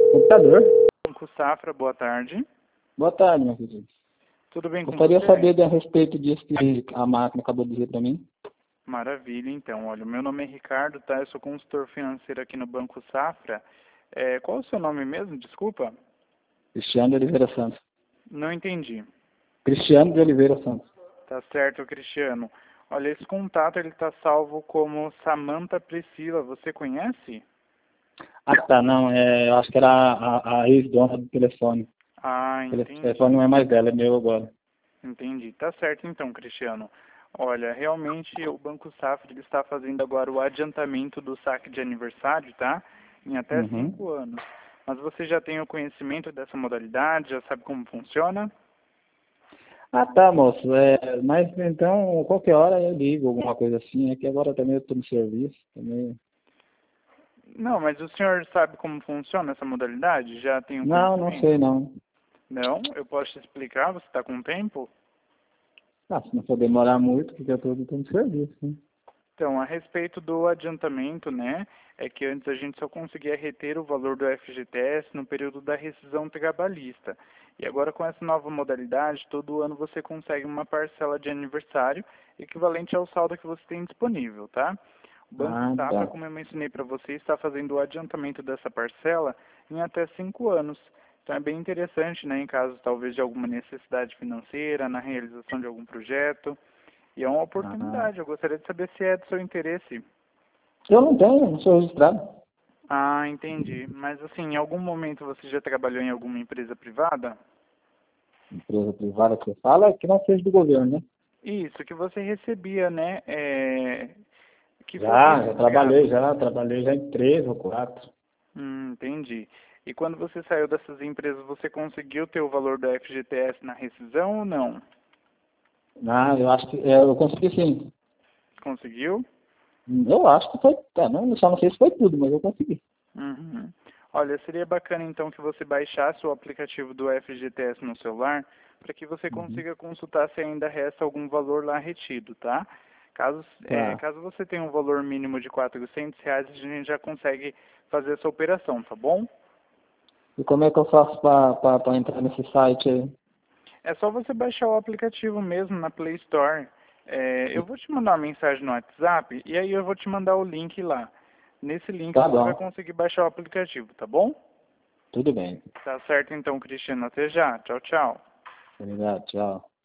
Computador. Banco Safra, boa tarde. Boa tarde, meu querido. Tudo bem com Gostaria de você? saber a respeito disso que a máquina acabou de dizer para mim. Maravilha, então. Olha, o meu nome é Ricardo, tá? Eu sou consultor financeiro aqui no Banco Safra. Qual é o seu nome mesmo? Desculpa. Cristiano de Oliveira Santos. Não entendi. Cristiano de Oliveira Santos. Tá certo, Cristiano. Olha, esse contato ele tá salvo como Samantha Priscila. Você conhece? Ah, tá, não. Eu acho que era a ex-dona do telefone. Ah, O telefone entendi. não é mais dela, é meu agora. Entendi. Tá certo então, Cristiano. Olha, realmente o Banco Safra ele está fazendo agora o adiantamento do saque de aniversário, tá? Em até Uhum. 5 anos. Mas você já tem o conhecimento dessa modalidade? Já sabe como funciona? Ah, tá, moço. Mas então, qualquer hora eu ligo, alguma coisa assim. É que agora também eu estou no serviço. Também. Não, mas o senhor sabe como funciona essa modalidade? Já tem o Não, não sei, conhecimento? não. Não? Eu posso te explicar? Você está com tempo? Ah, se não for demorar muito, porque eu estou no serviço, né? Então, a respeito do adiantamento, né, é que antes a gente só conseguia reter o valor do FGTS no período da rescisão trabalhista. E agora com essa nova modalidade, todo ano você consegue uma parcela de aniversário equivalente ao saldo que você tem disponível, tá? O Banco Ah, Safra, tá. como eu mencionei para você, está fazendo o adiantamento dessa parcela em até 5 anos. Então é bem interessante, né, em caso talvez de alguma necessidade financeira, na realização de algum projeto. E é uma Ah. oportunidade. Eu gostaria de saber se é do seu interesse. Eu não tenho, não sou registrado. Ah, entendi. Mas assim, em algum momento você já trabalhou em alguma empresa privada? Empresa privada que você fala, que não seja do governo, né? Isso, que você recebia, né? Que fosse Já trabalhei, registrado. já em 3 ou 4. Entendi. E quando você saiu dessas empresas, você conseguiu ter o valor do FGTS na rescisão ou não? Ah, eu acho que eu consegui sim. Conseguiu? Eu acho que foi, não, só não sei se foi tudo, mas eu consegui. Uhum. Olha, seria bacana então que você baixasse o aplicativo do FGTS no celular para que você Uhum. consiga consultar se ainda resta algum valor lá retido, tá? Tá. Caso você tenha um valor mínimo de R$ 400, a gente já consegue fazer essa operação, tá bom? E como é que eu faço para entrar nesse site aí? É só você baixar o aplicativo mesmo na Play Store. Eu vou te mandar uma mensagem no WhatsApp e aí eu vou te mandar o link lá. Nesse link Tá você vai bom. conseguir baixar o aplicativo, tá bom? Tudo bem. Tá certo então, Cristiano. Até já. Tchau, tchau. Obrigado, tchau.